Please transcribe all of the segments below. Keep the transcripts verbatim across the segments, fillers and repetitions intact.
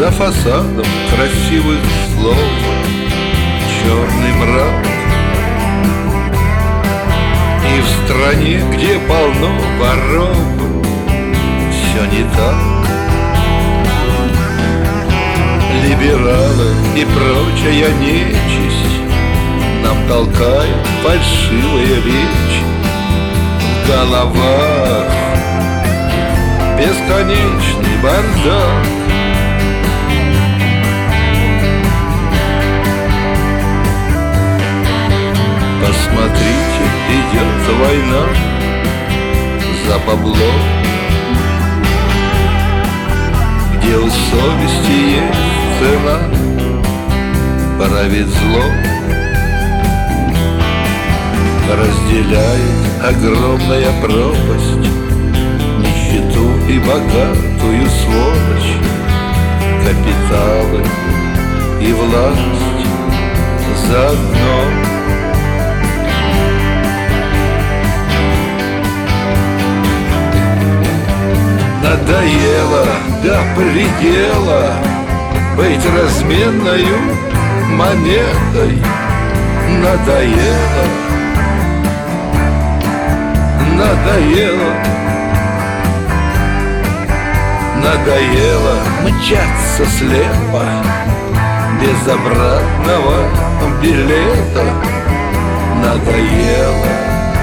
За фасадом красивых слов черный мрак. И в стране, где полно воров, все не так. Либералы и прочая нечисть нам толкают фальшивые речи. В головах бесконечный бардак. Посмотрите, идет война за бабло, где у совести есть цена, правит зло. Разделяет огромная пропасть нищету и богатую сволочь, капиталы и власть заодно. Надоело до предела быть разменною монетой. Надоело, надоело, надоело мчаться слепо без обратного билета. Надоело,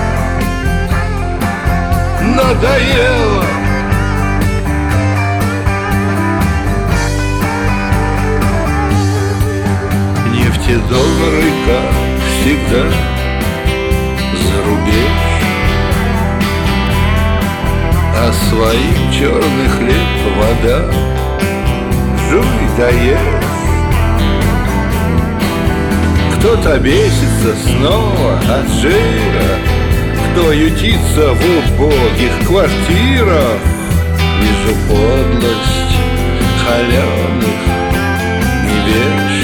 надоело. Доллары, как всегда, за рубеж, а своим черный хлеб вода. Жуй да ешь. Кто-то бесится снова от жира, кто ютится в убогих квартирах. Вижу подлость халявных невежд.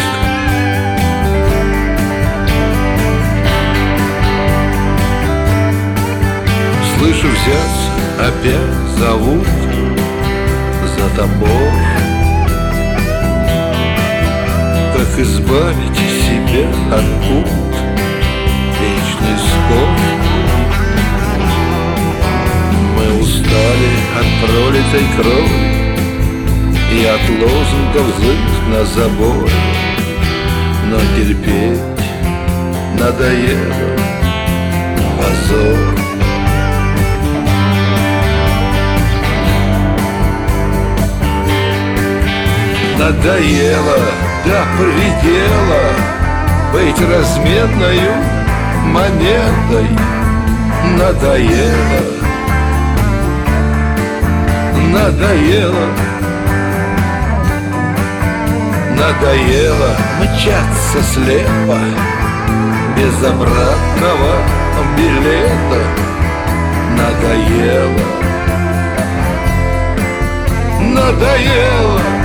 Слышу, взяться опять зовут за тобой. Как избавить себя от пут, вечный спор. Мы устали от пролитой крови и от лозунгов злых на заборе, но терпеть надоело, позор. Надоело до предела быть разменною монетой. Надоело, надоело, надоело мчаться слепо без обратного билета. Надоело, надоело.